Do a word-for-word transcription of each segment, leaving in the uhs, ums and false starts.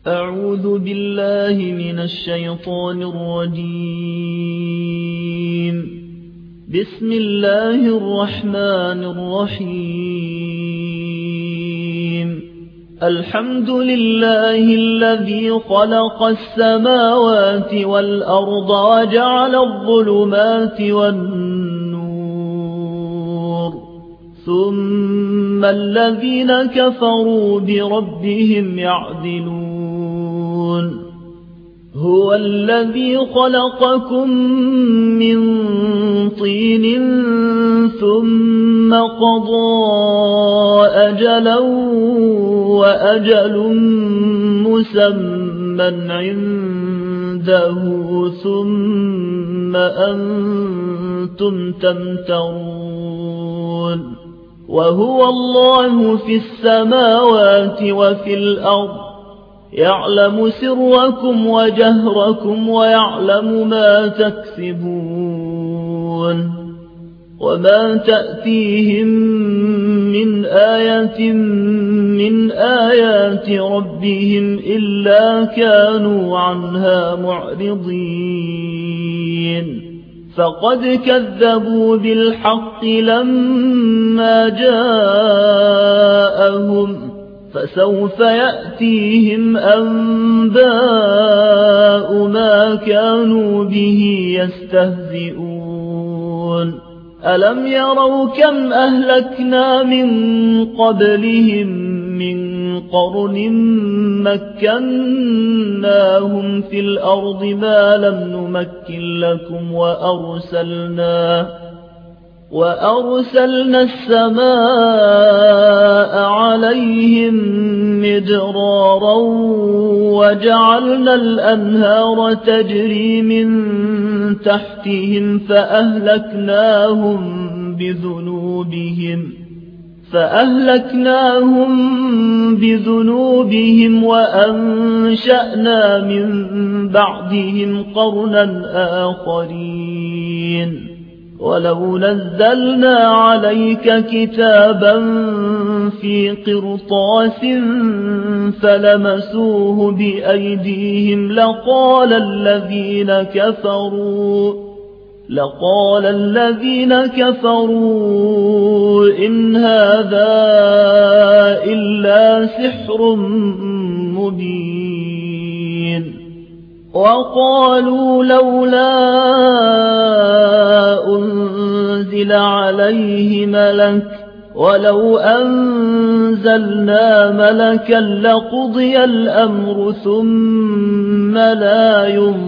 أعوذ بالله من الشيطان الرجيم. بسم الله الرحمن الرحيم. الحمد لله الذي خلق السماوات والأرض وجعل الظلمات والنور، ثم الذين كفروا بربهم يعدلون. هو الذي خلقكم من طين ثم قضى أجلا وأجل مسمى عنده ثم أنتم تمترون. وهو الله في السماوات وفي الأرض، يعلم سركم وجهركم ويعلم ما تكسبون. وما تأتيهم من آية من آيات ربهم إلا كانوا عنها معرضين. فقد كذبوا بالحق لما جاءهم، فسوف يأتيهم أنباء ما كانوا به يستهزئون. ألم يروا كم أهلكنا من قبلهم من قرن مكناهم في الأرض ما لم نمكن لكم، وأرسلنا وأرسلنا السماء عليهم مدرارا وجعلنا الأنهار تجري من تحتهم فأهلكناهم بذنوبهم فأهلكناهم بذنوبهم وأنشأنا من بعدهم قرنا آخرين. ولو نزلنا عليك كتابا في قرطاس فلمسوه بأيديهم لقال الذين كفروا لقال الذين كفروا إن هذا إلا سحر مبين. وقالوا لولا أنزل عليه ملك ولو أنزلنا ملكا لقضي الأمر ثم لا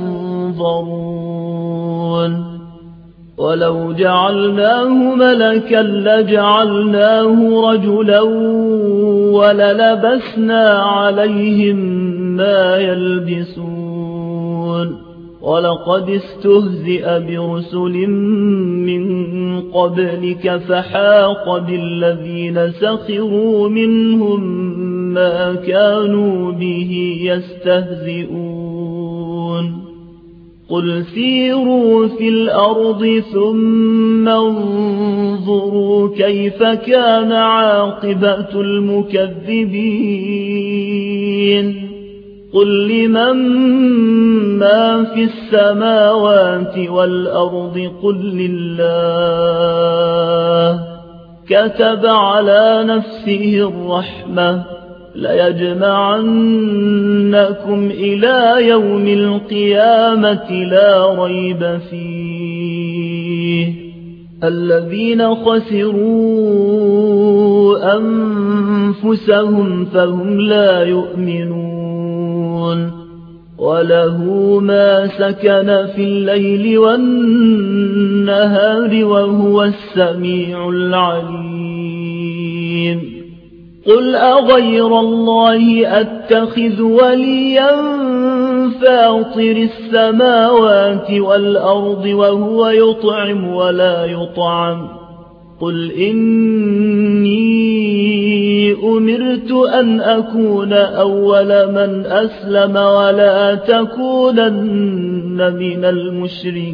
ينظرون. ولو جعلناه ملكا لجعلناه رجلا وللبسنا عليهم ما يلبسون. ولقد استهزئ برسل من قبلك فحاق بالذين سخروا منهم ما كانوا به يستهزئون. قل سيروا في الأرض ثم انظروا كيف كان عاقبة المكذبين. قل لمن ما في السماوات والأرض قل لله. كتب على نفسه الرحمة ليجمعنكم إلى يوم القيامة لا ريب فيه. الذين خسروا أنفسهم فهم لا يؤمنون. وله ما سكن في الليل والنهار وهو السميع العليم. قل أغير الله أتخذ وليا فاطر السماوات والأرض وهو يطعم ولا يطعم. قل إني أمرت أن أكون أول من أسلم ولا تكونن من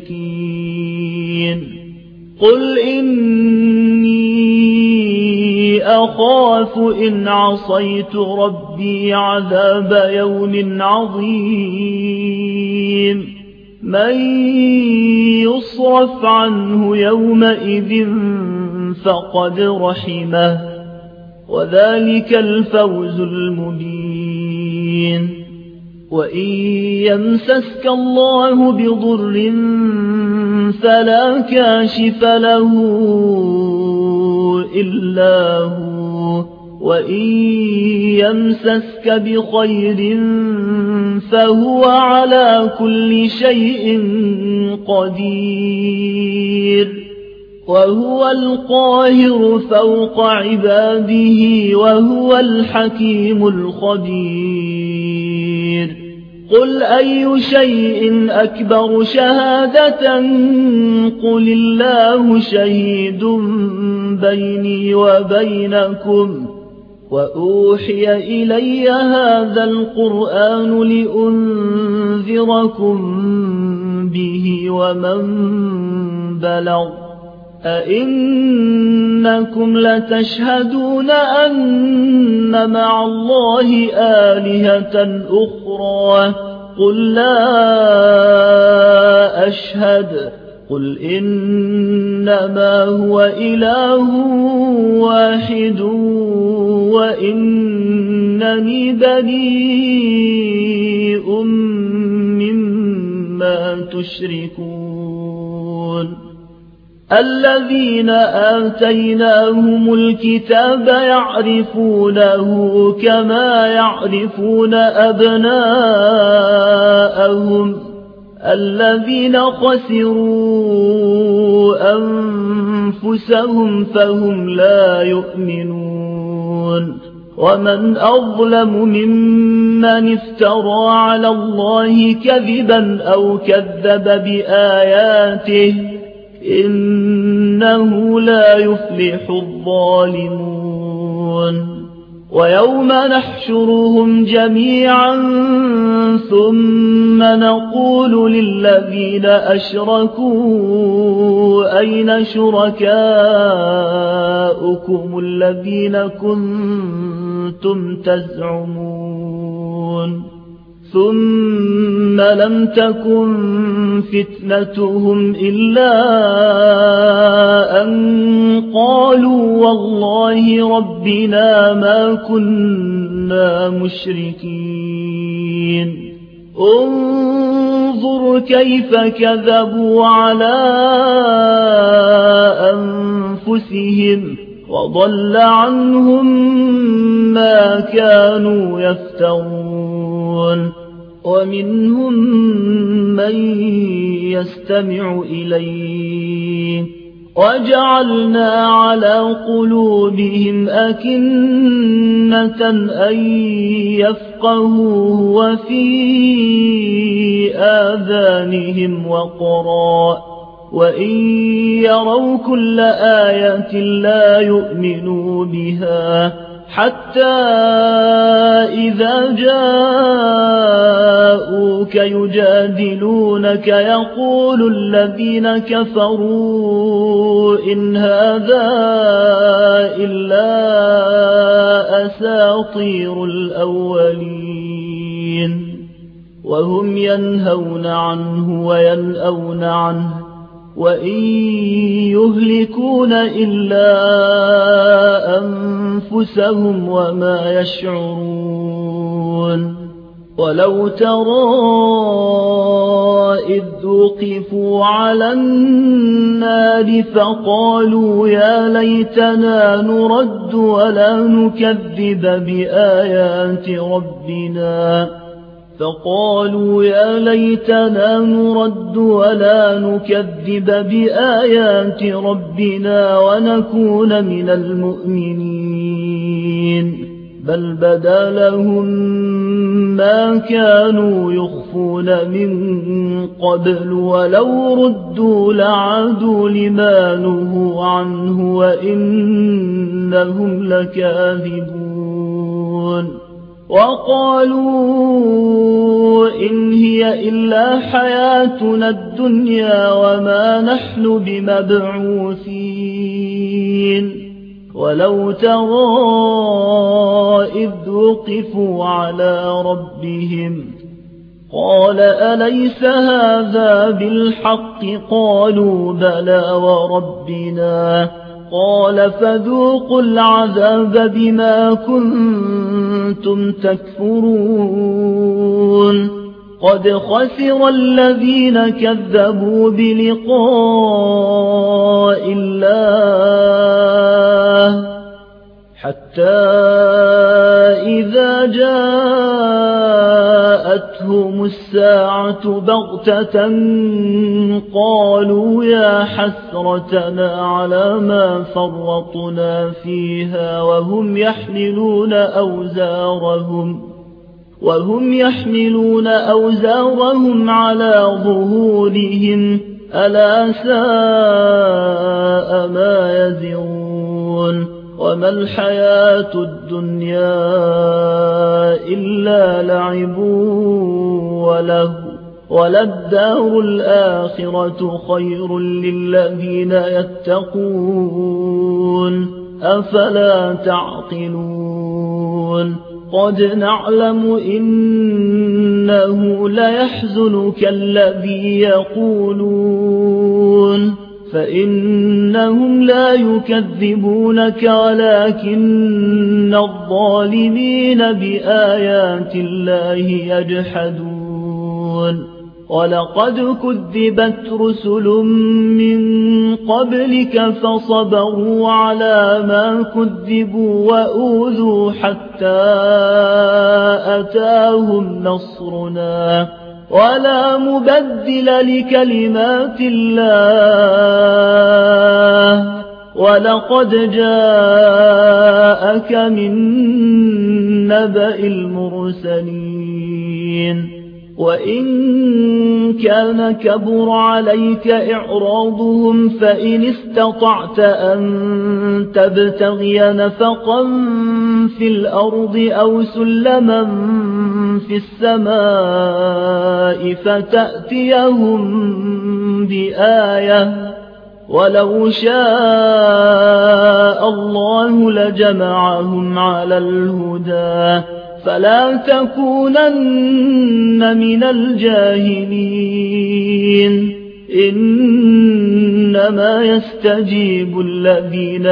المشركين. قل إني إني أخاف إن عصيت ربي عذاب يوم عظيم من يصرف عنه يومئذ فقد رحمه وذلك الفوز المبين وإن يمسسك الله بضر فلا كاشف له إلا هو وإن يمسسك بخير فهو على كل شيء قدير وهو القاهر فوق عباده وهو الحكيم الخبير قل أي شيء أكبر شهادة قل الله شهيد بيني وبينكم وأوحي إلي هذا القرآن لأنذركم به ومن بلغ أئنكم لتشهدون أن مع الله آلهة أخرى قل لا أشهد قل إنما هو إله واحد وإنني بريء مما تشركون الذين آتيناهم الكتاب يعرفونه كما يعرفون أبناءهم الذين خسروا أنفسهم فهم لا يؤمنون ومن أظلم ممن افترى على الله كذبا أو كذب بآياته إنه لا يفلح الظالمون ويوم نحشرهم جميعا ثم نقول للذين أشركوا أين شركاؤكم الذين كنتم تزعمون ثم لم تكن فتنتهم إلا أن قالوا والله ربنا ما كنا مشركين انظر كيف كذبوا على أنفسهم وضل عنهم ما كانوا يفترون ومنهم من يستمع إليه وجعلنا على قلوبهم أكنة أن يفقهوه وفي آذانهم وقرا وإن يروا كل آية لا يؤمنوا بها حتى إذا جاءوك يجادلونك يقول الذين كفروا إن هذا إلا أساطير الأولين وهم ينهون عنه وينأون عنه وإن يهلكون إلا أنفسهم وما يشعرون ولو ترى إذ وقفوا على النار فقالوا يا ليتنا نرد ولا نكذب بآيات ربنا فقالوا يا ليتنا نرد ولا نكذب بآيات ربنا ونكون من المؤمنين بل بدا لهم ما كانوا يخفون من قبل ولو ردوا لعادوا لما نهوا عنه وإنهم لكاذبون وقالوا إن هي إلا حياتنا الدنيا وما نحن بمبعوثين ولو ترى إذ وقفوا على ربهم قال أليس هذا بالحق قالوا بلى وربنا قال فذوقوا العذاب بما كنتم تكفرون قد خسر الذين كذبوا بلقاء الله حتى إذا جاءتهم الساعة بغتة قالوا يا حسرتنا على ما فرطنا فيها وهم يحملون أوزارهم وهم يحملون أوزارهم على ظهورهم ألا ساء ما يزرون وما الحياة الدنيا إلا لعب وله وللدار الآخرة خير للذين يتقون أفلا تعقلون قد نعلم إنه ليحزنك الذي يقولون فإنهم لا يكذبونك ولكن الظالمين بآيات الله يجحدون ولقد كذبت رسل من قبلك فصبروا على ما كذبوا وأوذوا حتى أتاهم نصرنا ولا مبدل لكلمات الله ولقد جاءك من نبأ المرسلين وإن كان كبر عليك إعراضهم فإن استطعت أن تبتغي نفقا في الأرض أو سلما في السماء فتأتيهم بآية ولو شاء الله لجمعهم على الهدى فلا تكونن من الجاهلين إنما يستجيب الذين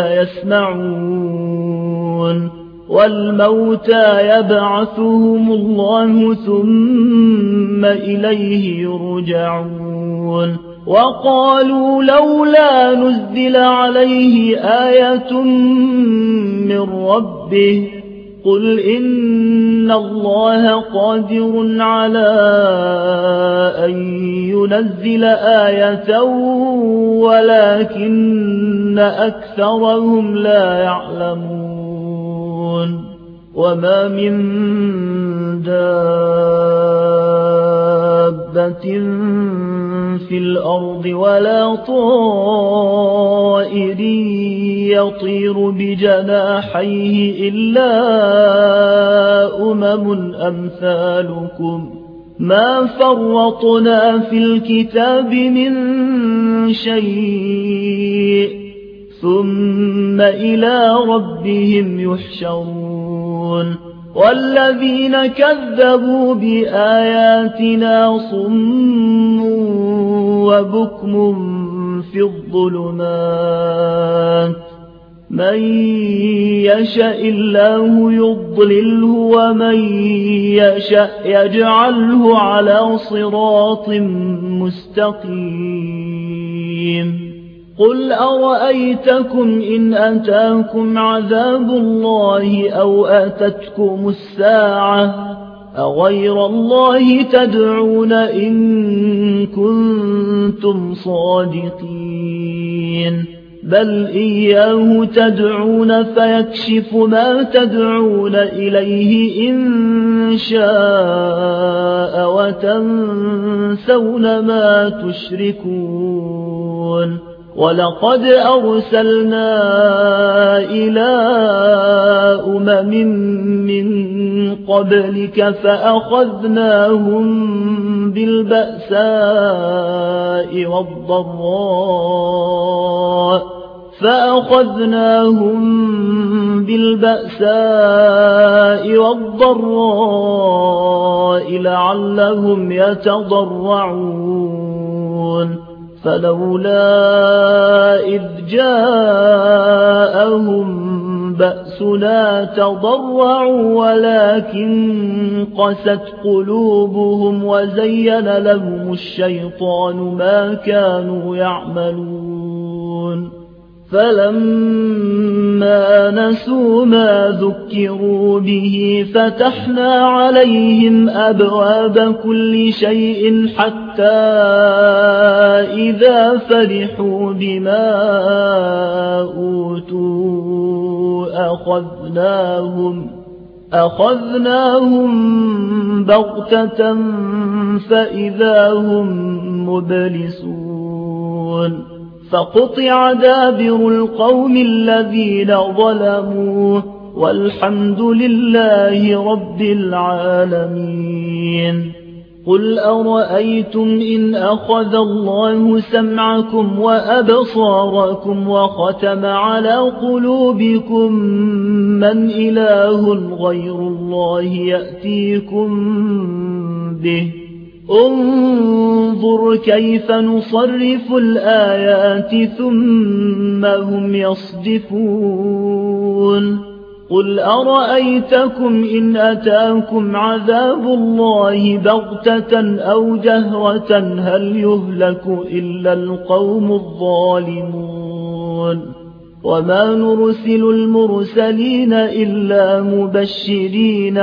يسمعون والموتى يبعثهم الله ثم إليه يرجعون وقالوا لولا نزل عليه آية من ربه قل إن الله قادر على أن ينزل آية ولكن أكثرهم لا يعلمون وما من دابة في الأرض ولا طائر يطير بجناحيه إلا أمم أمثالكم ما فرطنا في الكتاب من شيء ثم إلى ربهم يحشرون والذين كذبوا بآياتنا صم وبكم في الظلمات من يشاء الله يضلله ومن يشاء يجعله على صراط مستقيم قل أرأيتكم إن أتاكم عذاب الله أو أتتكم الساعة أغير الله تدعون إن كنتم صادقين بل إياه تدعون فيكشف ما تدعون إليه إن شاء وتنسون ما تشركون ولقد أرسلنا إلى أمم من قبلك فأخذناهم بالبأساء والضراء فأخذناهم بالبأساء والضراء لعلهم يتضرعون فلولا إذ جاءهم بأسنا تضرعوا ولكن قست قلوبهم وزين لهم الشيطان ما كانوا يعملون فلما نسوا ما ذكروا به فتحنا عليهم أبواب كل شيء حتى إذا فرحوا بما أوتوا أخذناهم أخذناهم بغتة فإذا هم مبلسون فقطع دابر القوم الذين ظلموا والحمد لله رب العالمين قل أرأيتم إن أخذ الله سمعكم وأبصاركم وختم على قلوبكم من إله غير الله يأتيكم به انظر كيف نصرف الآيات ثم هم يصدفون قل أرأيتكم إن أتاكم عذاب الله بغتة أو جهرة هل يهلك إلا القوم الظالمون وما نرسل المرسلين إلا مبشرين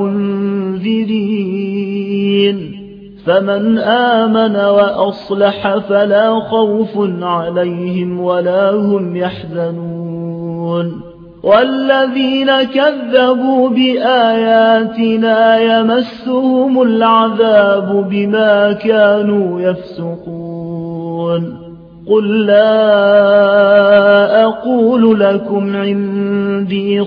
ومنذرين فمن آمن وأصلح فلا خوف عليهم ولا هم يحزنون والذين كذبوا بآياتنا يمسهم العذاب بما كانوا يفسقون قل لا أقول لكم عندي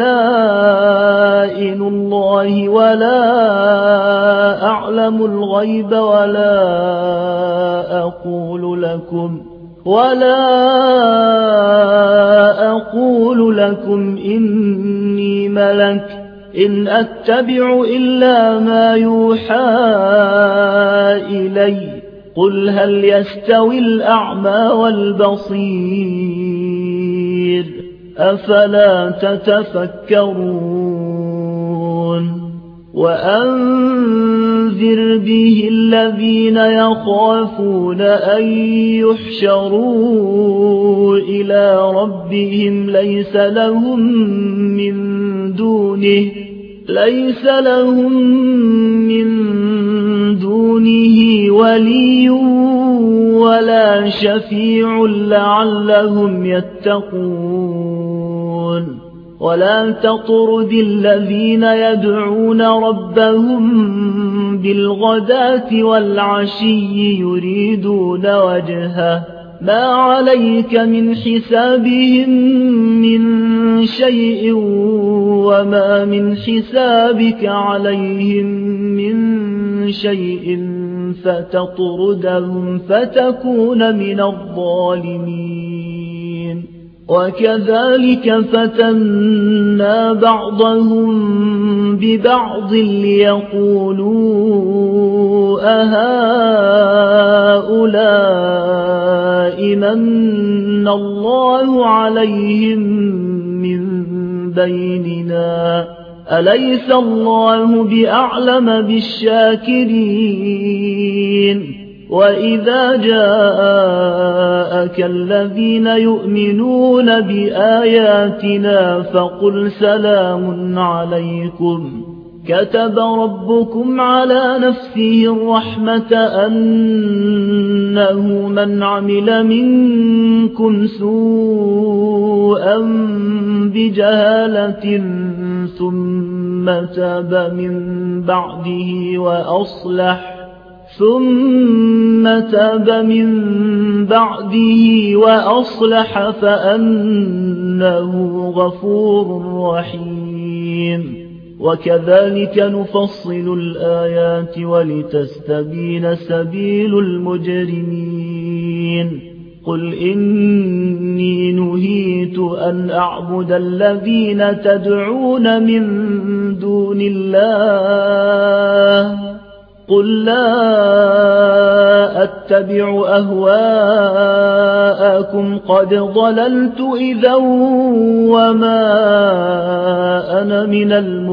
خزائن الله ولا أعلم الغيب ولا أقول لكم ولا أقول لكم إني ملك إن أتبع إلا ما يوحى إلي قل هل يستوي الأعمى والبصير أفلا تتفكرون وأنذر به الذين يخافون أن يحشروا إلى ربهم ليس لهم من دونه ليس لهم من دونه ولي ولا شفيع لعلهم يتقون ولا تطرد الذين يدعون ربهم بالغداة والعشي يريدون وجهه ما عليك من حسابهم من شيء وما من حسابك عليهم من شيء فتطردهم فتكون من الظالمين وكذلك فتنا بعضهم ببعض ليقولوا أهؤلاء من الله عليهم من بيننا أليس الله بأعلم بالشاكرين وإذا جاءك الذين يؤمنون بآياتنا فقل سلام عليكم كتب ربكم على نفسه الرحمة أنه من عمل منكم سوءا بجهالة ثم تاب من بعده وأصلح ثم تاب من بعده وأصلح فأنه غفور رحيم وكذلك نفصل الآيات ولتستبين سبيل المجرمين قل إني نهيت أن أعبد الذين تدعون من دون الله قل لا أتبع أهواءكم قد ضللت إذا وما أنا من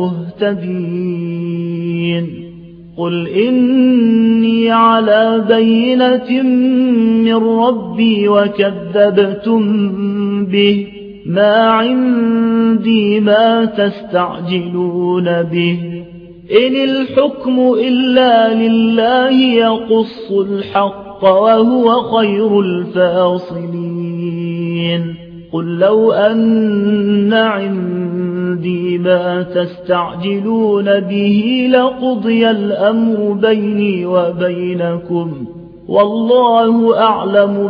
المهتدين قل إني على بينة من ربي وكذبتم به ما عندي ما تستعجلون به إن الحكم إلا لله يقص الحق وهو خير الفاصلين قل لو أن عندي ما تستعجلون به لقضي الأمر بيني وبينكم والله أعلم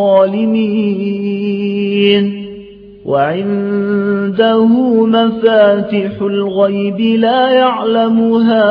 بالظالمين وعنده مفاتح الغيب لا يعلمها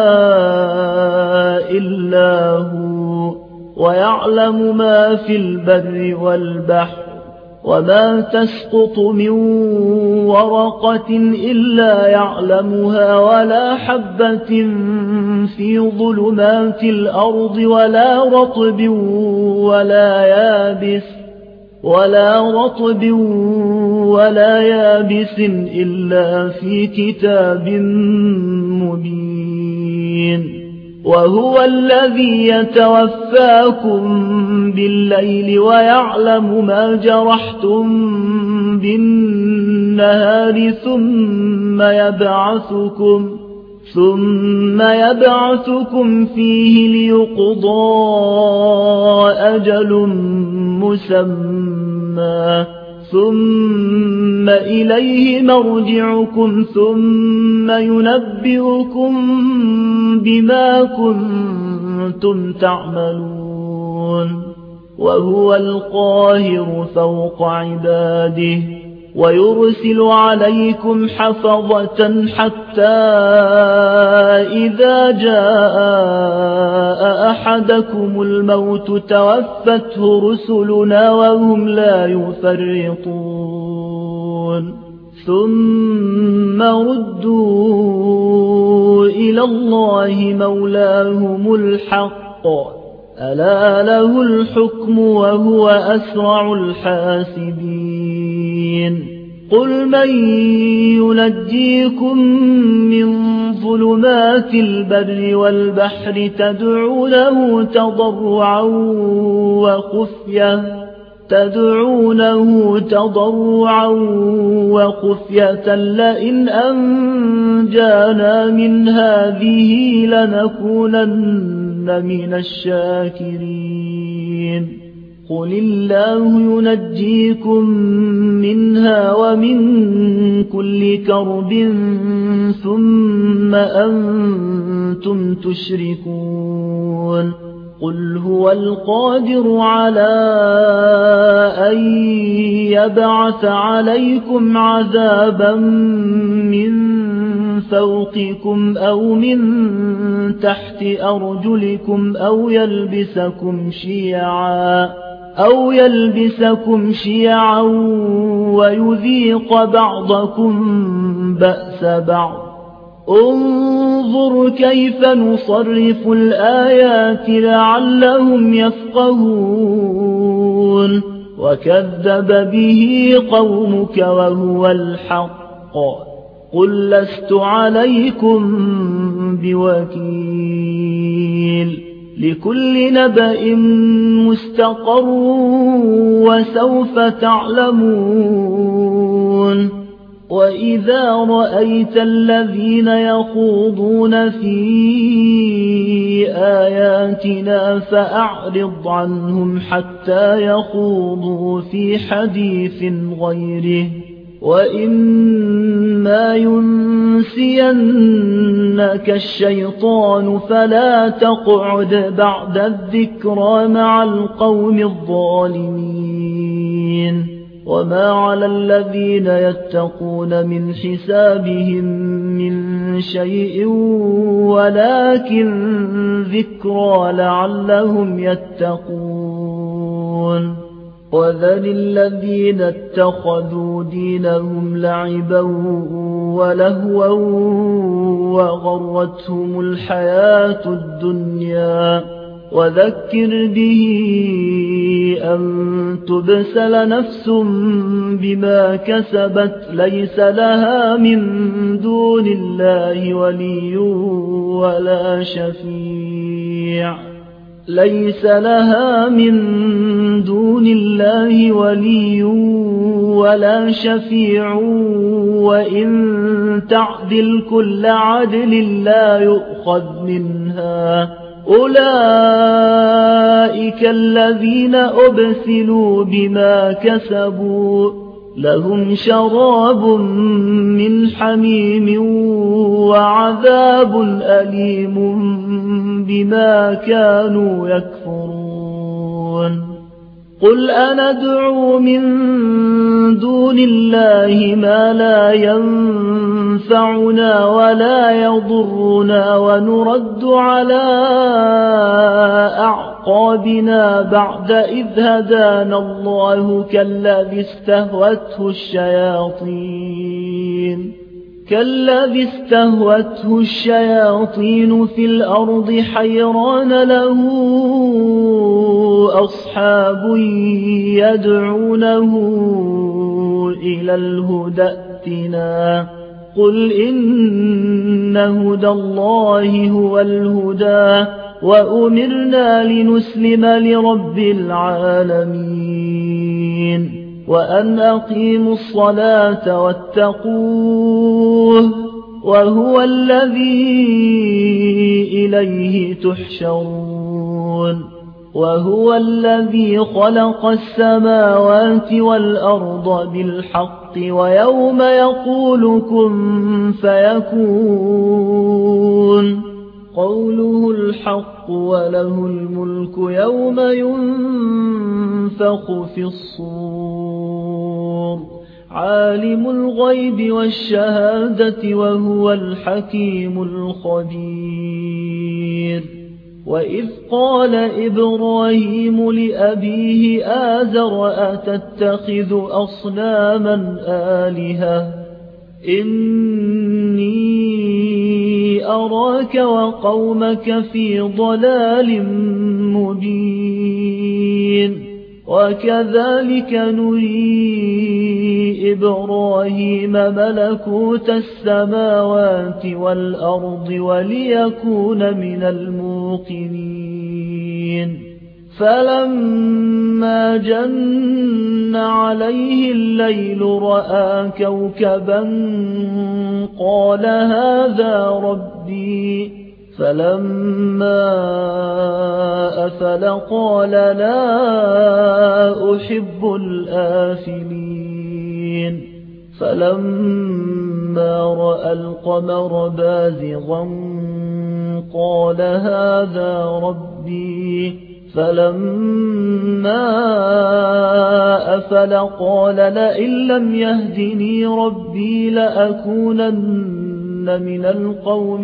إلا هو ويعلم ما في البر والبحر وما تسقط من ورقة إلا يعلمها ولا حبة في ظلمات الأرض ولا رطب ولا يابس ولا رطب ولا يابس إلا في كتاب مبين وهو الذي يتوفاكم بالليل ويعلم ما جرحتم بالنهار ثم يبعثكم ثم يبعثكم فيه ليقضى أجل مسمى ثم إليه مرجعكم ثم ينبئكم بما كنتم تعملون وهو القاهر فوق عباده ويرسل عليكم حفظة حتى إذا جاء أحدكم الموت توفته رسلنا وهم لا يفرطون ثم ردوا إلى الله مولاهم الحق ألا له الحكم وهو أسرع الحاسبين قل من ينجيكم من ظلمات البر والبحر تدعونه تضرعا وخفية تدعونه تضرعا وخفية لئن أنجانا من هذه لنكونن من الشاكرين قل الله ينجيكم منها ومن كل كرب ثم أنتم تشركون قل هو القادر على أن يبعث عليكم عذابا من فوقكم أو من تحت أرجلكم أو يلبسكم شيعا أو يلبسكم شيعا ويذيق بعضكم بأس بعض انظر كيف نصرف الآيات لعلهم يفقهون وكذب به قومك وهو الحق قل لست عليكم بوكيل لكل نبأ مستقر وسوف تعلمون وإذا رأيت الذين يخوضون في آياتنا فأعرض عنهم حتى يخوضوا في حديث غيره وإما ينسينك الشيطان فلا تقعد بعد الذكرى مع القوم الظالمين وما على الذين يتقون من حسابهم من شيء ولكن ذكرى لعلهم يتقون وذل الذين اتخذوا دينهم لعبا ولهوا وغرتهم الحياة الدنيا وذكر به أن تبسل نفس بما كسبت ليس لها من دون الله ولي ولا شفيع ليس لها من دون الله ولي ولا شفيع وإن تعدل كل عدل لا يؤخذ منها أولئك الذين أبسلوا بما كسبوا لهم شراب من حميم وعذاب أليم بما كانوا يكفرون قل أندعو من دون الله ما لا ينفعنا ولا يضرنا ونرد على أعقابنا بعد إذ هدانا الله كالذي استهوته الشياطين كالذي استهوته الشياطين في الأرض حيران له أصحاب يدعونه إلى الهدى ائتنا قل إن هدى الله هو الهدى وأمرنا لنسلم لرب العالمين وأن أقيموا الصلاة واتقوه وهو الذي إليه تحشرون وهو الذي خلق السماوات والأرض بالحق ويوم يقول كن فيكون قوله الحق وله الملك يوم ينفخ في الصور عالم الغيب والشهادة وهو الحكيم الخبير وإذ قال إبراهيم لأبيه آزر أتتخذ أصناما آلهة إني أراك وقومك في ضلال مبين وكذلك نري إبراهيم ملكوت السماوات والأرض وليكون من الموقنين فلما جن عليه الليل رأى كوكبا قال هذا ربي فلما أفل قال لا أحب الآفلين فلما رأى القمر بازغا قال هذا ربي فلما أفل قال لئن لم يهدني ربي لأكونن من القوم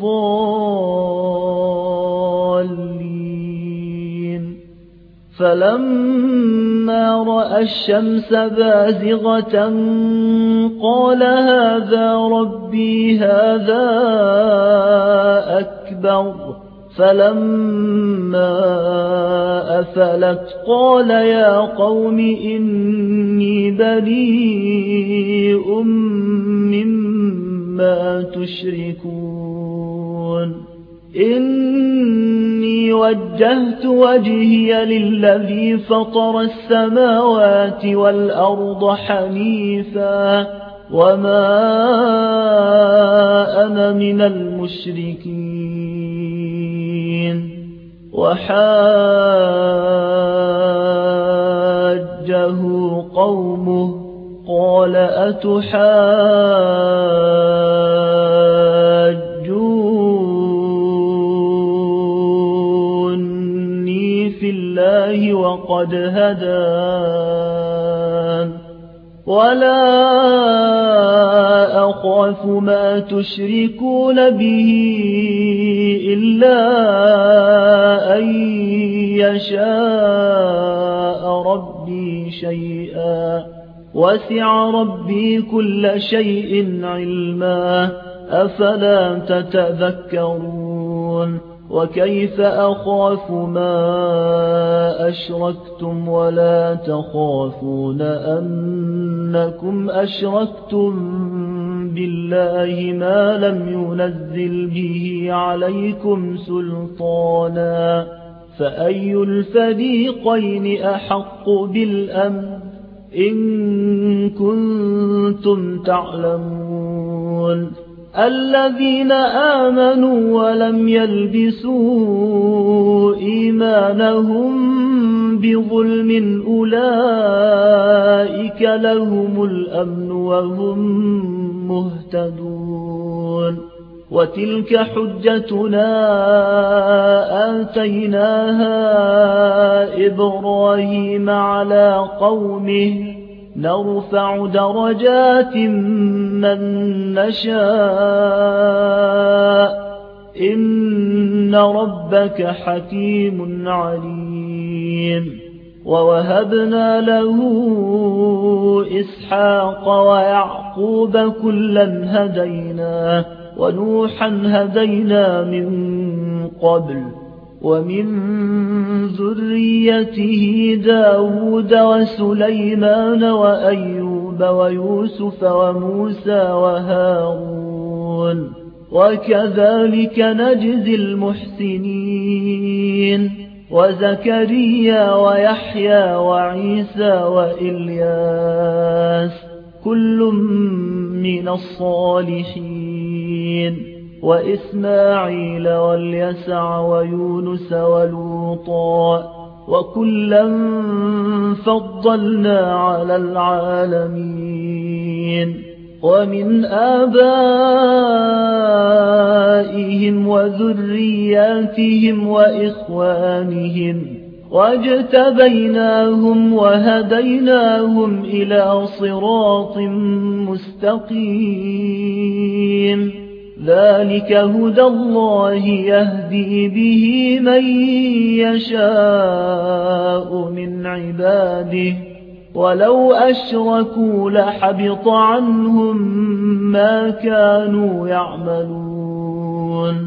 الضالين فلما رأى الشمس بازغة قال هذا ربي هذا أكبر فلما أفلت قال يا قوم إني بريء مما تشركون إني وجهت وجهي للذي فطر السماوات والأرض حنيفا وما أنا من المشركين وحاجه قومه قال أتحاجوني في الله وقد هدان ولا أخاف ما تشركون به إلا أن يشاء ربي شيئا وسع ربي كل شيء علما أفلا تتذكرون وكيف أخاف ما أشركتم ولا تخافون أنكم أشركتم بالله ما لم ينزل به عليكم سلطانا فأي الفريقين أحق بالأمن إن كنتم تعلمون الذين آمنوا ولم يلبسوا إيمانهم بظلم أولئك لهم الأمن وهم مهتدون وتلك حجتنا آتيناها إبراهيم على قومه نرفع درجات من نشاء إن ربك حكيم عليم ووهبنا له إسحاق ويعقوب كلا هدينا ونوحا هدينا من قبل ومن ذريته داود وسليمان وأيوب ويوسف وموسى وهارون وكذلك نجزي المحسنين وزكريا ويحيى وعيسى وإلياس كل من الصالحين وإسماعيل واليسع ويونس ولوطا وكلا فضلنا على العالمين ومن آبائهم وذرياتهم وإخوانهم واجتبيناهم وهديناهم إلى صراط مستقيم ذلك هدى الله يهدي به من يشاء من عباده ولو أشركوا لحبط عنهم ما كانوا يعملون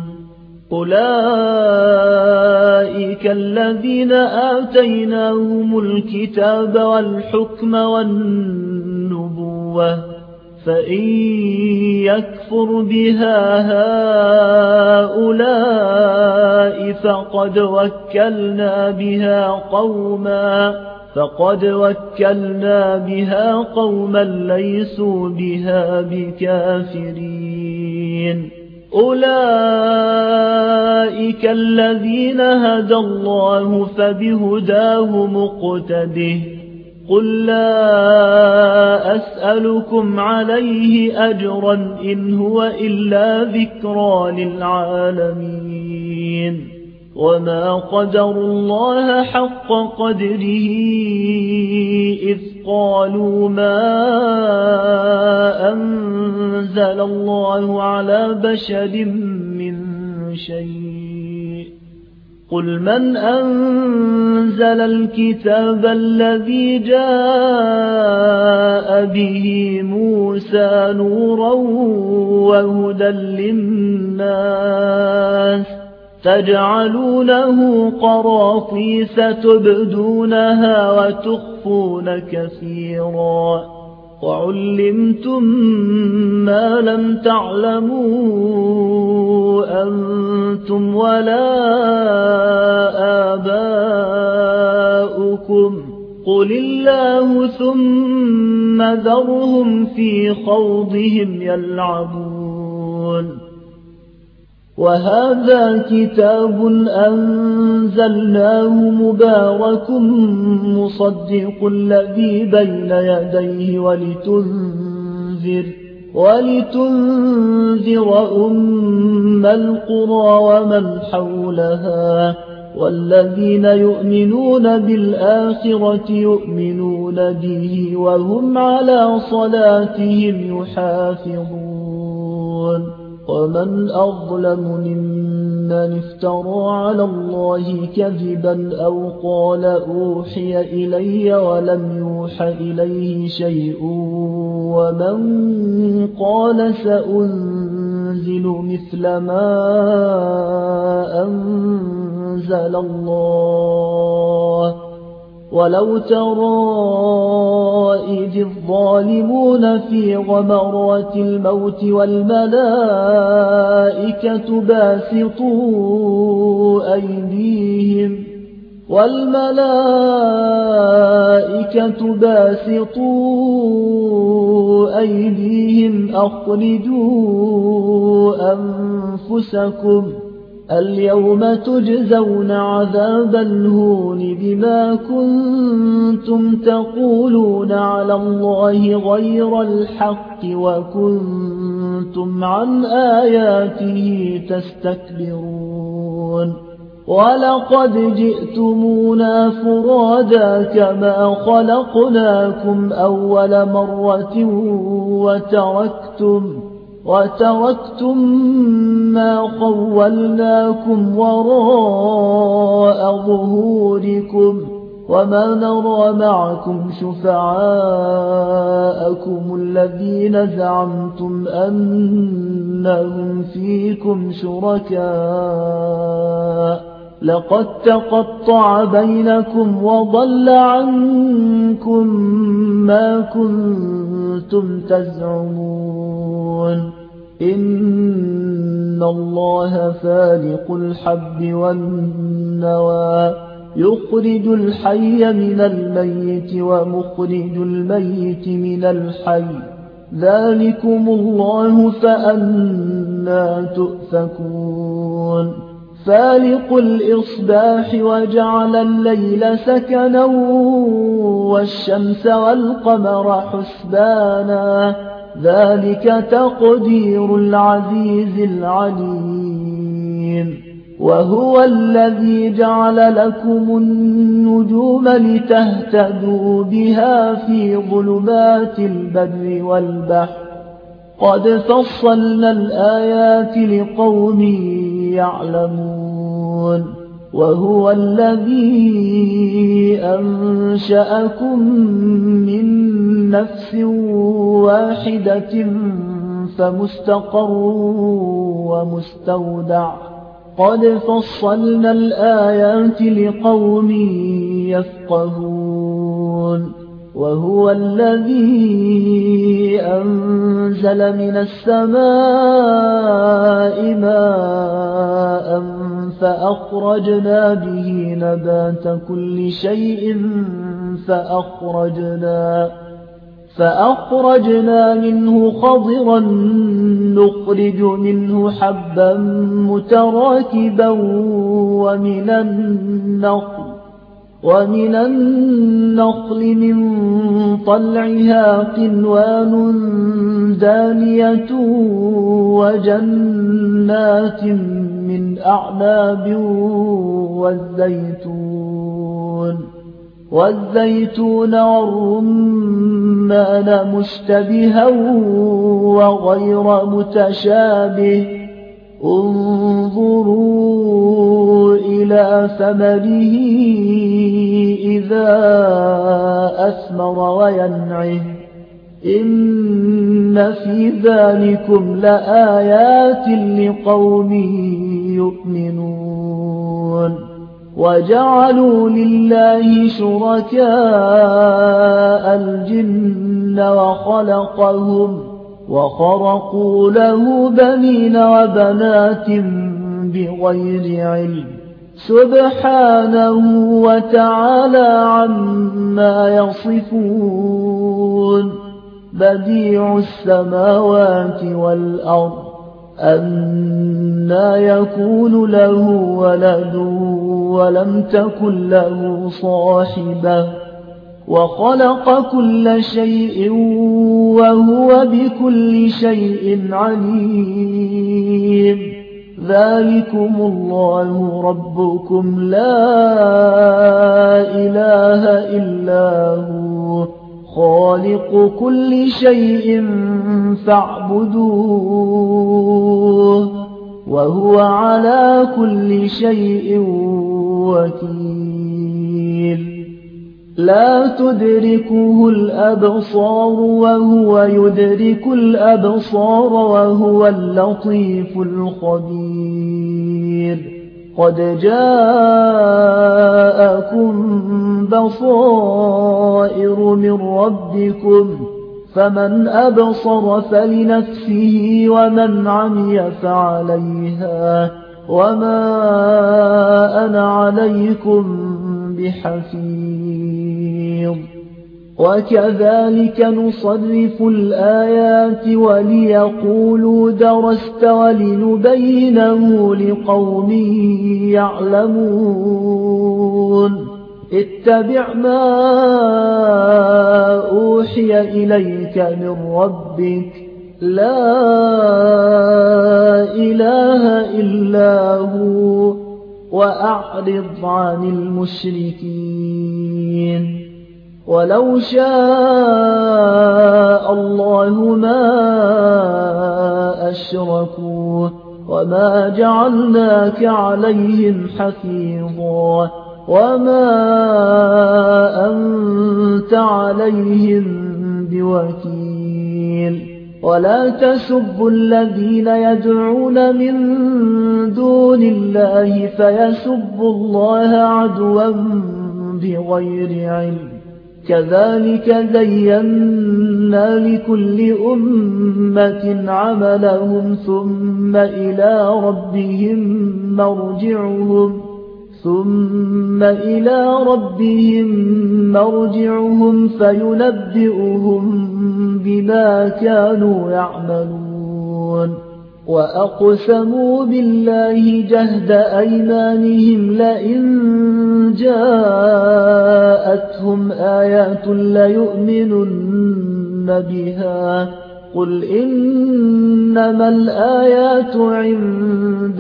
أولئك الذين آتيناهم الكتاب والحكم والنبوة فإن يكفر بها هؤلاء فقد وكلنا بها قوما فقد وكلنا بها قوما ليسوا بها بكافرين أولئك الذين هدى الله فبهداه مقتده قل لا أسألكم عليه أجرا إن هو إلا ذكرى للعالمين وما قدروا الله حق قدره إذ قالوا ما أنزل الله على بشر من شيء قل من أنزل الكتاب الذي جاء به موسى نورا وهدى للناس تجعلونه قراطيس تبدونها وتخفون كثيرا وعلمتم ما لم تعلموا أنتم ولا آباؤكم قل الله ثم ذرهم في خوضهم يلعبون وهذا كتاب أنزلناه مبارك مصدق الذي بين يديه ولتنذر ولتنذر أم القرى ومن حولها والذين يؤمنون بالآخرة يؤمنون به وهم على صلاتهم يحافظون ومن أظلم ممن افترى على الله كذبا أو قال أوحي إلي ولم يوح إليه شيء ومن قال سأنزل مثل ما أنزل الله ولو ترى إذ الظالمون في غمرات الموت والملائكة باسطوا أيديهم والملائكة باسطوا أيديهم أخرجوا أنفسكم اليوم تجزون عذاب الهون بما كنتم تقولون على الله غير الحق وكنتم عن آياته تستكبرون ولقد جئتمونا فرادا كما خلقناكم أول مرة وتركتم وتركتم ما خولناكم وراء ظهوركم وما نرى معكم شفعاءكم الذين زعمتم أنهم فيكم شركاء لقد تقطع بينكم وضل عنكم ما كنتم تزعمون إن الله فالق الحب والنوى يخرج الحي من الميت ومخرج الميت من الحي ذلكم الله فأنى تؤفكون فالق الإصباح وجعل الليل سكنا والشمس والقمر حسبانا ذلك تقدير العزيز العليم وهو الذي جعل لكم النجوم لتهتدوا بها في ظلمات البر والبحر قد فصلنا الآيات لقوم يعلمون وهو الذي أنشأكم من نفس واحدة فمستقر ومستودع قد فصلنا الآيات لقوم يفقهون وهو الذي أنزل من السماء ماء فأخرجنا به نبات كل شيء فأخرجنا فأخرجنا منه خضرا نخرج منه حبا متراكبا ومن النخل ومن النخل من طلعها قنوان دانية وجنات من أعناب والزيتون والزيتون والرمان مشتبها وغير متشابه انظروا إلى ثمره إذا أثمر وينعه إن في ذلكم لآيات لقوم يؤمنون وجعلوا لله شركاء الجن وخلقهم وخرقوا له بنين وبنات بغير علم سبحانه وتعالى عما يصفون بديع السماوات والأرض أنى يكون له ولد ولم تكن له صاحبة وخلق كل شيء وهو بكل شيء عليم ذلكم الله ربكم لا إله إلا هو خالق كل شيء فاعبدوه وهو على كل شيء وكيل لا تدركه الأبصار وهو يدرك الأبصار وهو اللطيف الخبير قد جاءكم بصائر من ربكم فمن أبصر فلنفسه ومن عمي فعليها وما أنا عليكم بحفيظ وكذلك نصرف الآيات وليقولوا درست ولنبينه لقوم يعلمون اتبع ما أوحي إليك من ربك لا إله إلا هو وأعرض عن المشركين ولو شاء الله ما أشركوا وما جعلناك عليهم حفيظا وما أنت عليهم بوكيل ولا تسبوا الذين يدعون من دون الله فيسبوا الله عدوا بغير علم كذلك زينا لكل أمة عملهم ثم إلى ربهم مرجعهم ثم إلى ربهم مرجعهم فينبئهم بما كانوا يعملون وأقسموا بالله جهد أيمانهم لئن جاءتهم آيات ليؤمنن بها قل إنما الآيات عند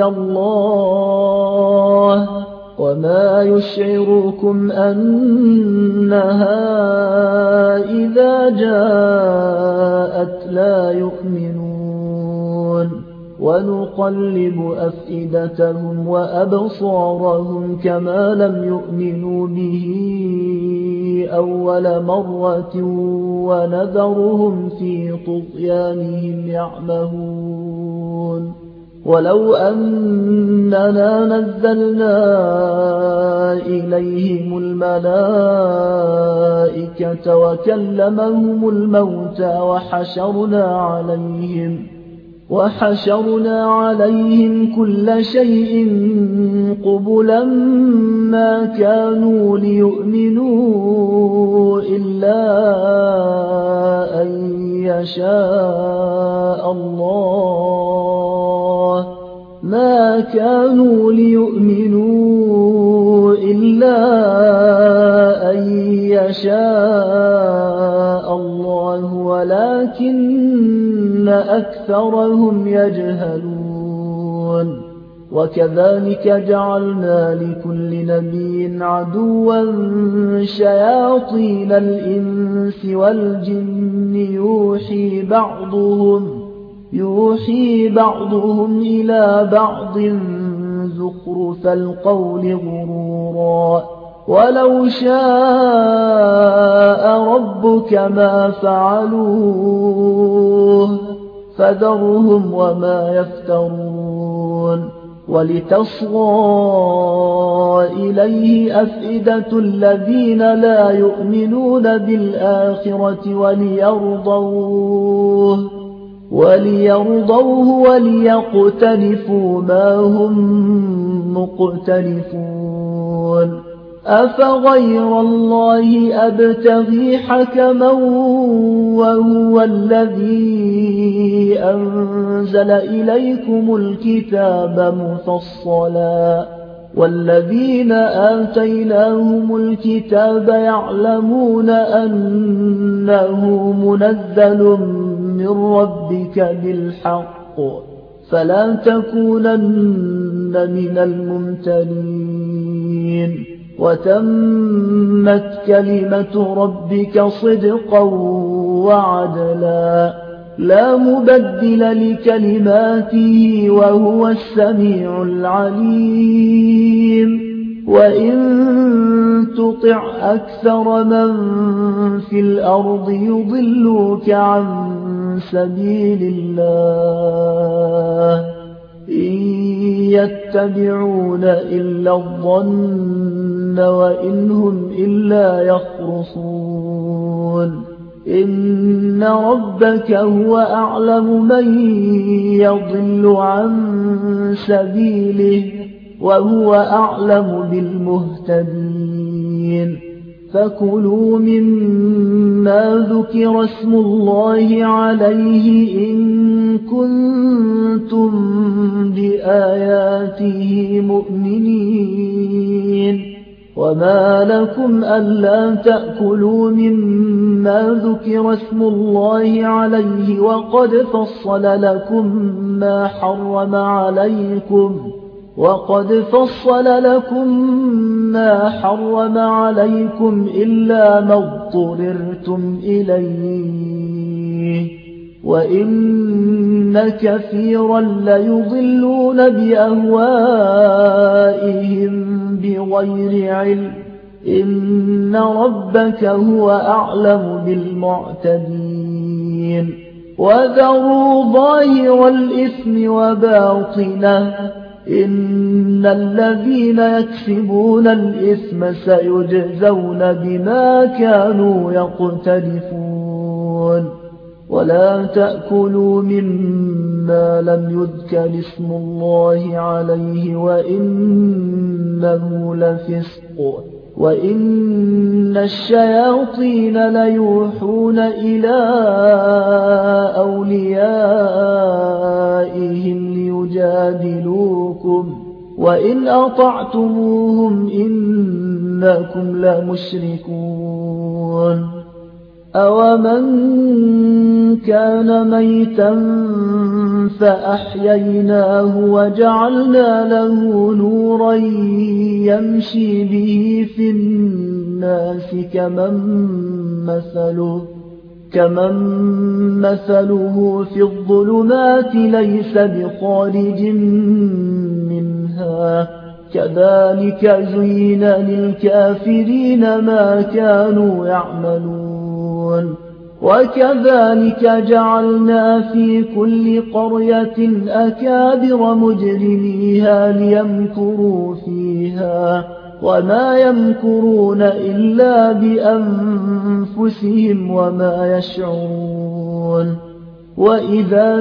الله وما يشعركم أنها إذا جاءت لا يؤمنون ونقلب أفئدتهم وأبصارهم كما لم يؤمنوا به أول مرة ونذرهم في طغيانهم يعمهون ولو أننا نزلنا إليهم الملائكة وكلمهم الموتى وحشرنا عليهم وحشرنا عليهم كل شيء قبلا ما كانوا ليؤمنوا إلا أن يشاء الله ما كانوا ليؤمنوا إلا أن يشاء الله ولكن أكثرهم يجهلون وكذلك جعلنا لكل نبي عدوا شياطين الإنس والجن يوحي بعضهم يوحي بعضهم إلى بعض زخرف القول غرورا ولو شاء ربك ما فعلوه فذرهم وما يفترون ولتصغى إليه أفئدة الذين لا يؤمنون بالآخرة وليرضوه وليرضوه وليقترفوا ما هم مقترفون أفغير الله أبتغي حكما وهو الذي أنزل إليكم الكتاب مفصلا والذين آتيناهم الكتاب يعلمون أنه منزل من ربك بالحق فلا تكونن من الممتنين وتمت كلمة ربك صدقا وعدلا لا مبدل لكلماته وهو السميع العليم وإن تطع أكثر من في الأرض يضلوك عن سبيل الله إن يتبعون إلا الظن وإن هم إلا يخرصون إن ربك هو أعلم من يضل عن سبيله وهو أعلم بالمهتدين فكلوا مما ذكر اسم الله عليه إن كنتم بآياته مؤمنين وما لكم ألا تأكلوا مما ذكر اسم الله عليه وقد فصل لكم ما حرم عليكم وقد فصل لكم ما حرم عليكم إلا ما اضطررتم إليه وإن كثيرا ليضلون بأهوائهم بغير علم إن ربك هو أعلم بالمعتدين وذروا ظاهر الإثم وباطنه إن الذين يكسبون الإثم سيجزون بما كانوا يقترفون ولا تأكلوا مما لم يذكر اسم الله عليه وإنه لفسق وإن الشياطين ليوحون إلى أوليائهم ليجادلوكم وإن أطعتموهم إنكم لمشركون أومن كان ميتا فأحييناه وجعلنا له نورا يمشي به في الناس كمن مثله, كمن مثله في الظلمات ليس بخارج منها كذلك زين للكافرين ما كانوا يعملون وكذلك جعلنا في كل قرية أكابر مجرميها ليمكروا فيها وما يمكرون إلا بأنفسهم وما يشعرون وإذا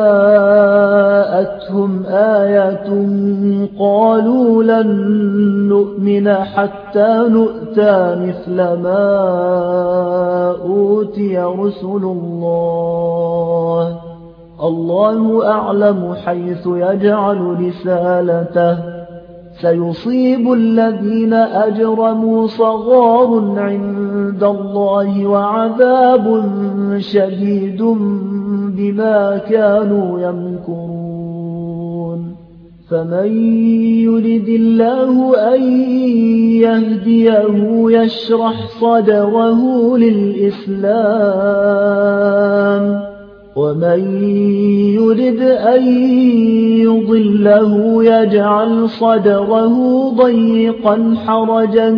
جاءتهم آية قالوا لن نؤمن حتى نؤتى مثل ما أوتي رسل الله الله أعلم حيث يجعل رسالته سيصيب الذين أجرموا صغار عند الله وعذاب شديد بما كانوا يمكرون فمن يرد الله أن يهديه يشرح صدره للإسلام ومن يرد أن يضله يجعل صدره ضيقا حرجا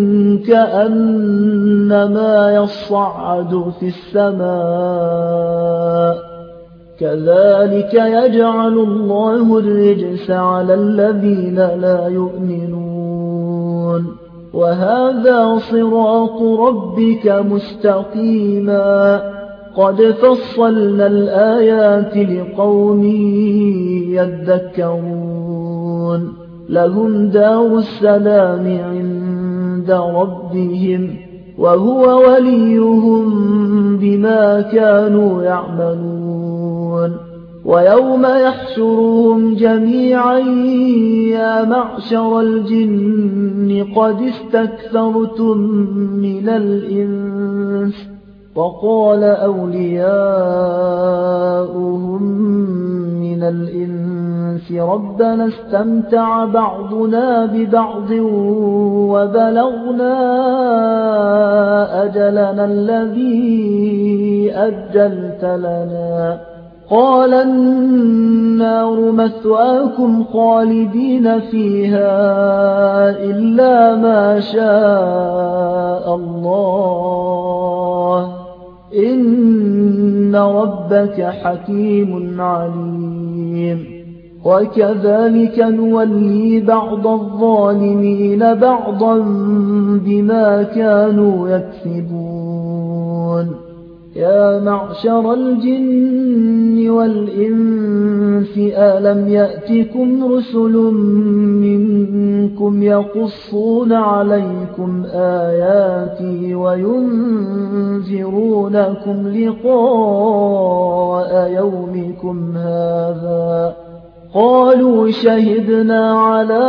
كأنما يصعد في السماء كذلك يجعل الله الرجس على الذين لا يؤمنون وهذا صراط ربك مستقيما قد فصلنا الآيات لقوم يذكرون لهم دار السلام عند ربهم وهو وليهم بما كانوا يعملون ويوم يحشرهم جميعا يا معشر الجن قد استكثرتم من الإنس وقال أولياؤهم من الإنس ربنا استمتع بعضنا ببعض وبلغنا أجلنا الذي أجلت لنا. قال النار مثواكم خالدين فيها إلا ما شاء الله إن ربك حكيم عليم. وكذلك نولي بعض الظالمين بعضا بما كانوا يكسبون. يا معشر الجن والإنس ألم يأتكم رسل منكم يقصون عليكم آياتي وينذرونكم لقاء يومكم هذا؟ قالوا شهدنا على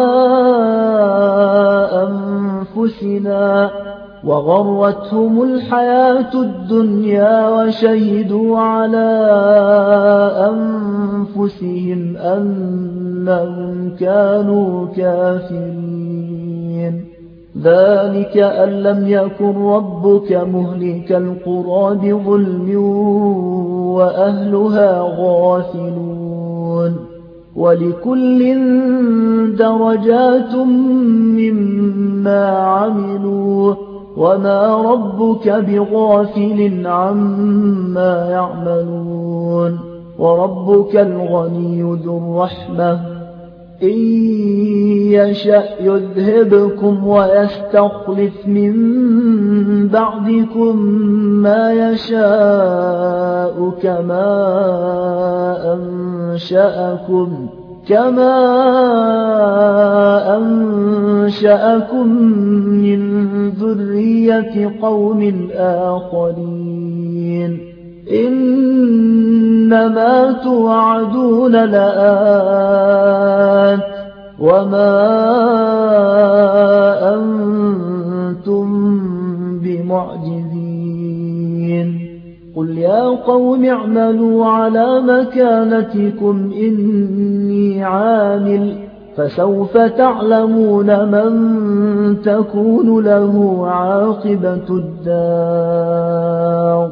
أنفسنا وغرتهم الحياة الدنيا وشهدوا على أنفسهم أنهم كانوا كافرين. ذلك أن لم يكن ربك مهلك القرى بظلم وأهلها غافلون. ولكل درجات مما عملوا وما ربك بغافل عما يعملون. وربك الغني ذو الرحمة إن يشأ يذهبكم ويستخلف من بعدكم ما يشاء كما أنشأكم كما أنشأكم من ذرية قوم آخرين. إنما توعدون لآت وما أنتم بمعجزين. قل يا قوم اعملوا على مكانتكم إني عامل فسوف تعلمون من تكون له عاقبة الدار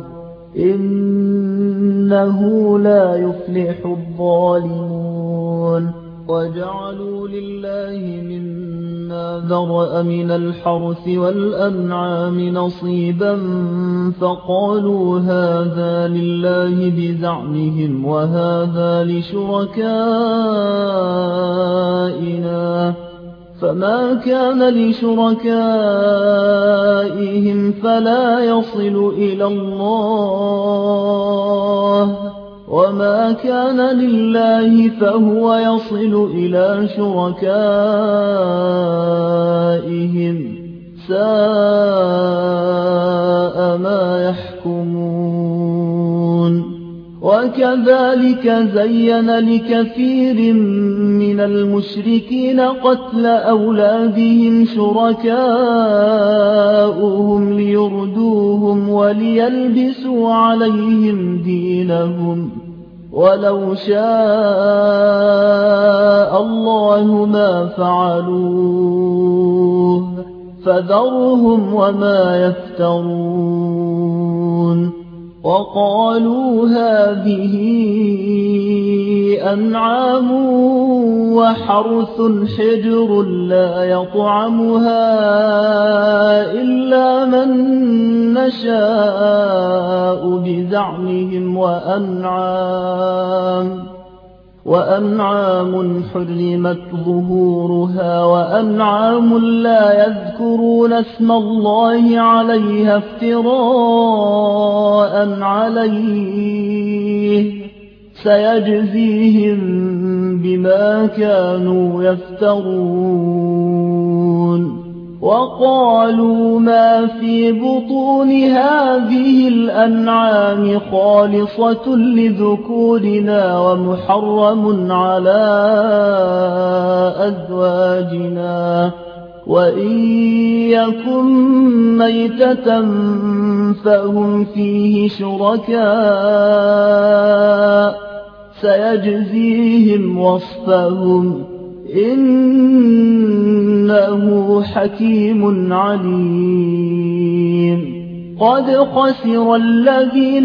إنه لا يفلح الظالمون. وجعلوا لله مما ذرأ من الحرث والأنعام نصيبا فقالوا هذا لله بزعمهم وهذا لشركائنا فما كان لشركائهم فلا يصل إلى الله وما كان لله فهو يصل إلى شركائهم ساء ما يحكمون. وكذلك زين لكثير من المشركين قتل أولادهم شركاؤهم ليردوهم وليلبسوا عليهم دينهم ولو شاء الله ما فعلوه فذرهم وما يفترون. وقالوا هذه أنعام وحرث حجر لا يطعمها إلا من نشاء بزعمهم وأنعام وأنعام حرمت ظهورها وأنعام لا يذكرون اسم الله عليها افتراء عليه سيجزيهم بما كانوا يفترون. وقالوا ما في بطون هذه الأنعام خالصة لذكورنا ومحرم على أزواجنا وإن يكن ميتة فهم فيه شركاء سيجزيهم وصفهم إنه حكيم عليم قد خسر الذين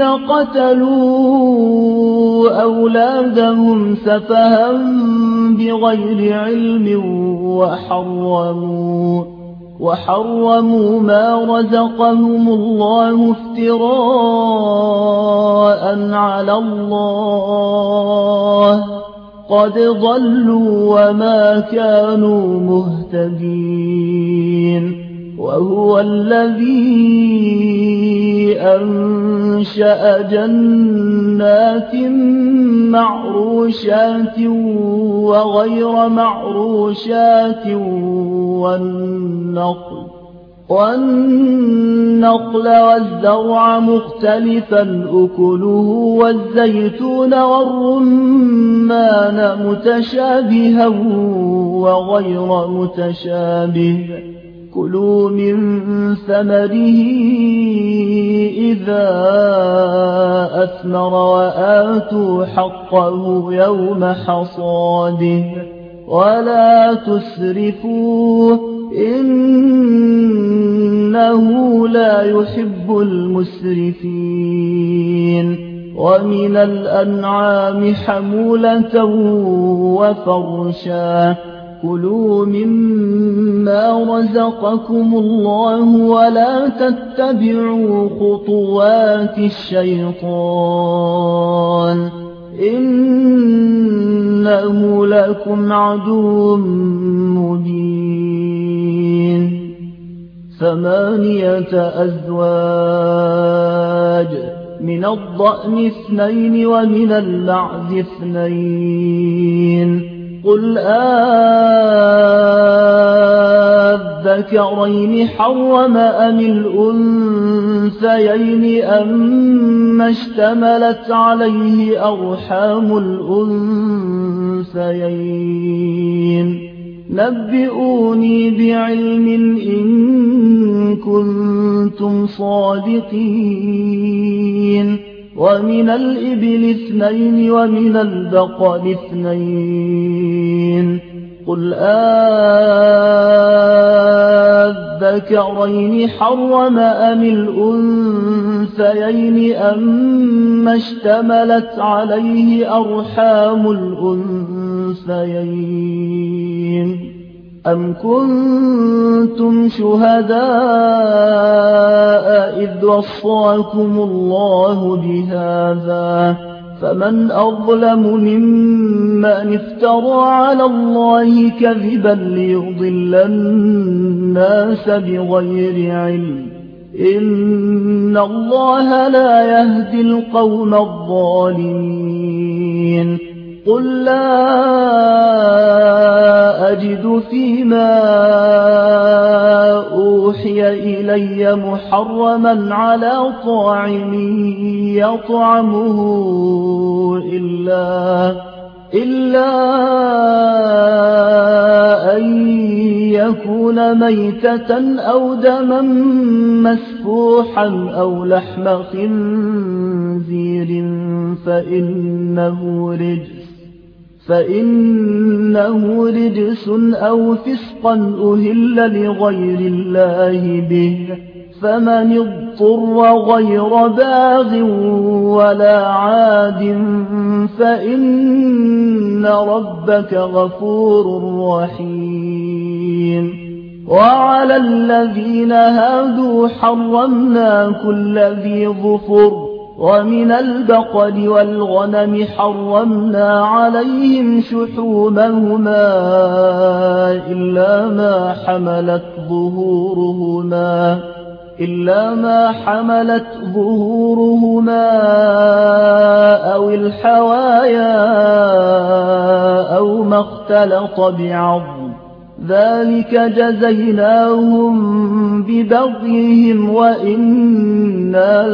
قتلوا أولادهم سفها بغير علم وحرموا, وحرموا ما رزقهم الله افتراء على الله قد ضلوا وما كانوا مهتدين وهو الذي أنشأ جنات معروشات وغير معروشات والنخل والنخل والزرع مختلفا أكله والزيتون والرمان متشابها وغير متشابه كلوا من ثمره إذا أثمر وآتوا حقه يوم حصاده ولا تسرفوا إنه لا يحب المسرفين ومن الأنعام حمولة وفرشا كلوا مما رزقكم الله ولا تتبعوا خطوات الشيطان إنه لكم عدو مبين ثمانية أزواج من الضأن اثنين ومن المعز اثنين قل أذكرين حرم أم الأنثيين أما اشتملت عليه أرحام الأنثيين نبئوني بعلم إن كنتم صادقين ومن الإبل اثنين ومن البقر اثنين قل أذكرين حرم أم الأنثيين أما اشتملت عليه أرحام الأنثيين أم كنتم شهداء إذ وصاكم الله بهذا فمن أظلم ممن افترى على الله كذبا ليضل الناس بغير علم إن الله لا يهدي القوم الظالمين قل لا أجد فيما أوحي إلي محرما على طاعم يطعمه إلا, إلا أن يكون ميتة أو دما مسفوحا أو لحم خنزير فإنه رجس فإنه رجس أو فسقا أهل لغير الله به فمن اضطر غير باغ ولا عاد فإن ربك غفور رحيم وعلى الذين هادوا حرمنا كل ذي ظفر ومن البقر والغنم حرمنا عليهم شحومهما إلا ما حملت ظهورهما إلا ما حملت ظهورهما أو الحوايا أو ما اختلط بعظم ذلك جزيناهم ببغيهم وإنا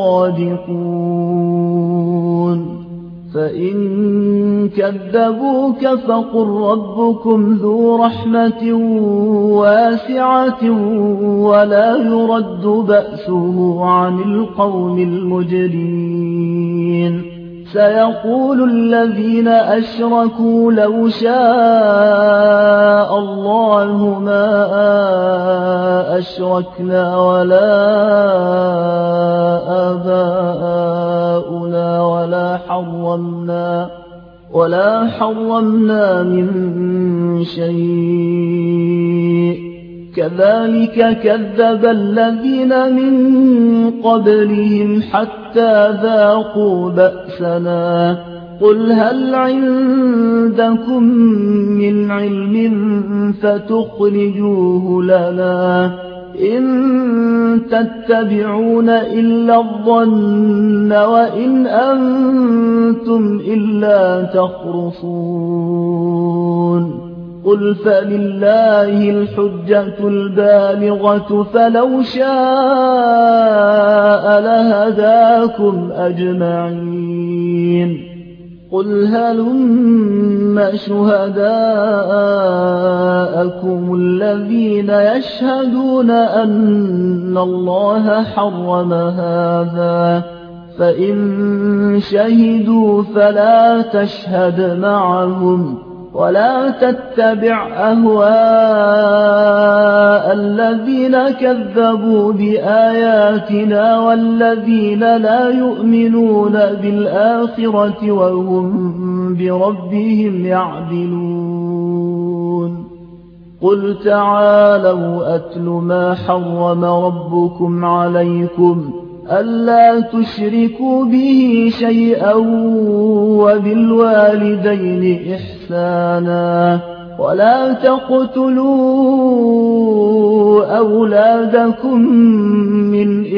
لصادقون فإن كذبوك فقل ربكم ذو رحمة واسعة ولا يرد بأسه عن القوم المجرمين سيقول الذين أشركوا لو شاء الله ما أشركنا ولا آباؤنا ولا حرمنا ولا حرمنا من شيء كذلك كذب الذين من قبلهم حتى ذاقوا بأسنا قل هل عندكم من علم فتخرجوه لنا إن تتبعون إلا الظن وإن أنتم إلا تخرصون قل فلله الحجة البالغة فلو شاء لهداكم أجمعين قل هلم شهداءكم الذين يشهدون أن الله حرم هذا فإن شهدوا فلا تشهد معهم ولا تتبع أهواء الذين كذبوا بآياتنا والذين لا يؤمنون بالآخرة وهم بربهم يعدلون قل تعالوا أتل ما حرم ربكم عليكم ألا تشركوا به شيئا وبالوالدين إحسانا ولا تقتلوا أولادكم من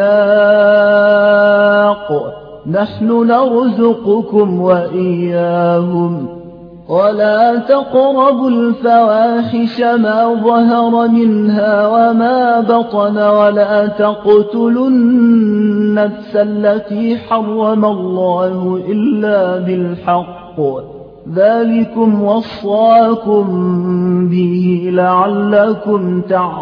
إملاق نحن نرزقكم وإياهم ولا تقربوا الفواحش ما ظهر منها وما بطن ولا تقتلوا النفس التي حرم الله إلا بالحق ذلكم وصاكم به لعلكم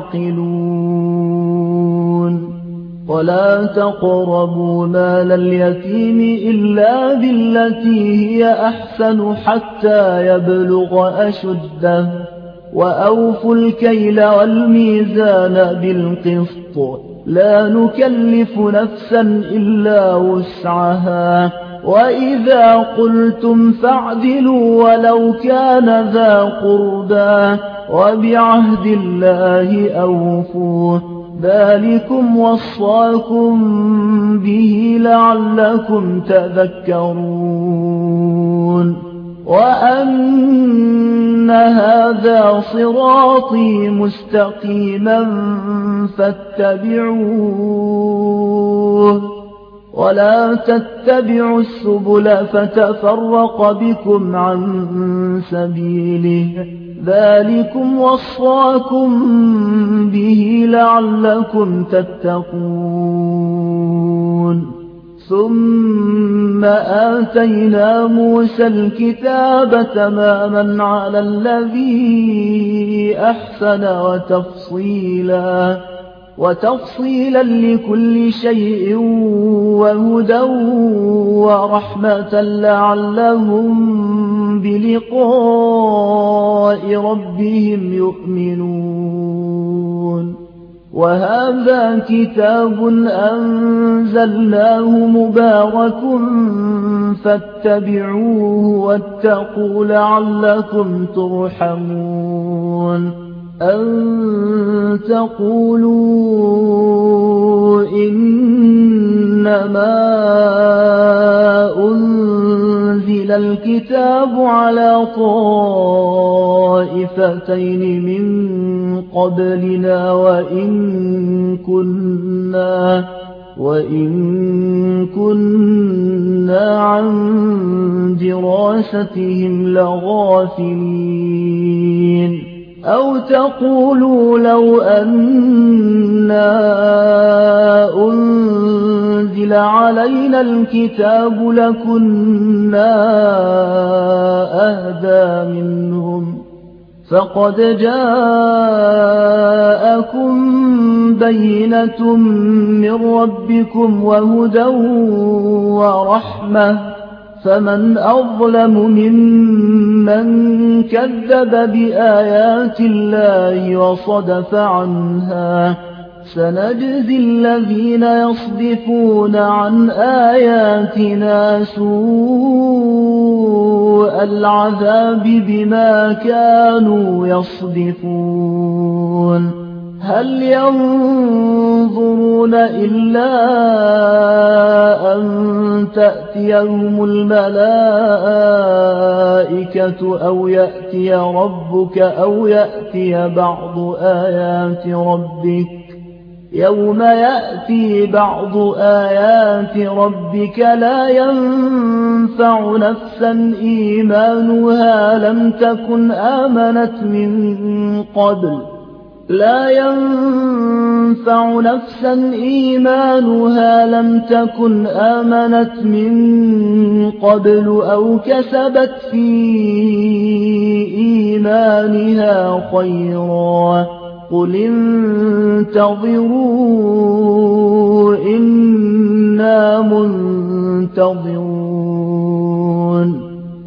تعقلون ولا تقربوا مال اليتيم إلا بالتي هي أحسن حتى يبلغ أشده وأوفوا الكيل والميزان بالقسط لا نكلف نفسا إلا وسعها وإذا قلتم فاعدلوا ولو كان ذا قربى وبعهد الله أوفوا ذلكم وصاكم به لعلكم تذكرون وأن هذا صراطي مستقيما فاتبعوه ولا تتبعوا السبل فتفرق بكم عن سبيله ذلكم وصاكم به لعلكم تتقون ثم آتينا موسى الكتاب تماما على الذي أحسن وتفصيلا وتفصيلا لكل شيء وهدى ورحمة لعلهم بلقاء ربهم يؤمنون وهذا كتاب أنزلناه مبارك فاتبعوه واتقوا لعلكم ترحمون أن تقولوا إنما أنزل الكتاب على طائفتين من قبلنا وإن كنا وإن كنا عن دراستهم لغافلين أو تقولوا لو أنا أنزل علينا الكتاب لكنا أهدى منهم فقد جاءكم بينة من ربكم وهدى ورحمة فمن أظلم ممن كذب بآيات الله وصدف عنها سنجزي الذين يصدفون عن آياتنا سوء العذاب بما كانوا يصدفون هل ينظرون إلا أن تأتيهم الملائكة أو يأتي ربك أو يأتي بعض آيات ربك يوم يأتي بعض آيات ربك لا ينفع نفسا إيمانها لم تكن آمنت من قبل لا ينفع نفسا إيمانها لم تكن آمنت من قبل أو كسبت في إيمانها خيرا قل انتظروا إنا منتظرون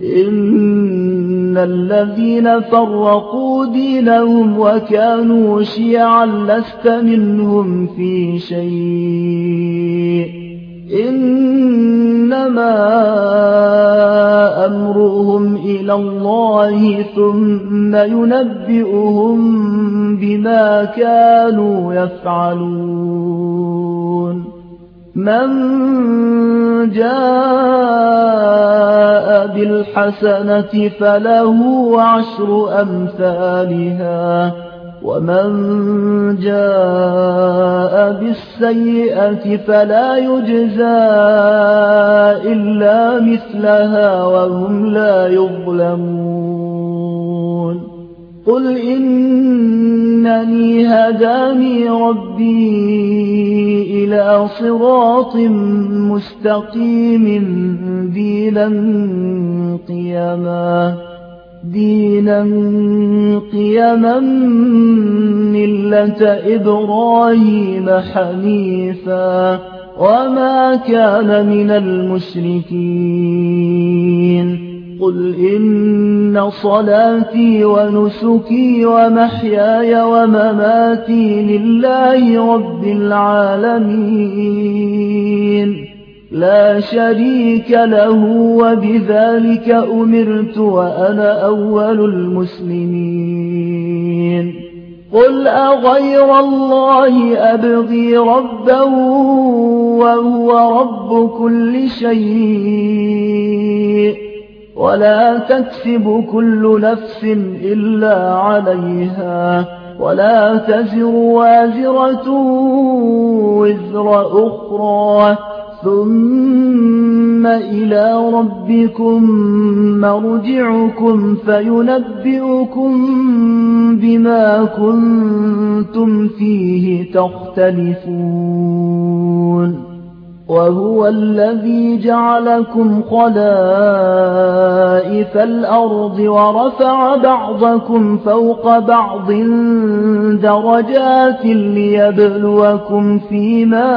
إن الذين فرقوا دينهم وكانوا شيعا لست منهم في شيء إنما أمرهم إلى الله ثم ينبئهم بما كانوا يفعلون من جاء بالحسنة فله عشر أمثالها ومن جاء بالسيئة فلا يجزى إلا مثلها وهم لا يظلمون قل إنني هداني ربي إلى صراط مستقيم دينا قيما دينا قيما ملة إبراهيم حنيفا وما كان من المشركين قل إن صلاتي ونسكي ومحياي ومماتي لله رب العالمين لا شريك له وبذلك أمرت وأنا أول المسلمين قل أغير الله أبغي ربا وهو رب كل شيء ولا تكسب كل نفس إلا عليها ولا تزر وازرة وزر أخرى ثم إلى ربكم مرجعكم فينبئكم بما كنتم فيه تختلفون وهو الذي جعلكم خلائف الأرض ورفع بعضكم فوق بعض درجات ليبلوكم فيما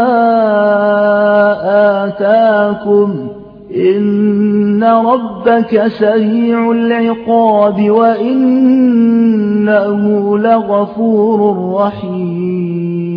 آتاكم إن ربك سريع العقاب وإنه لغفور رحيم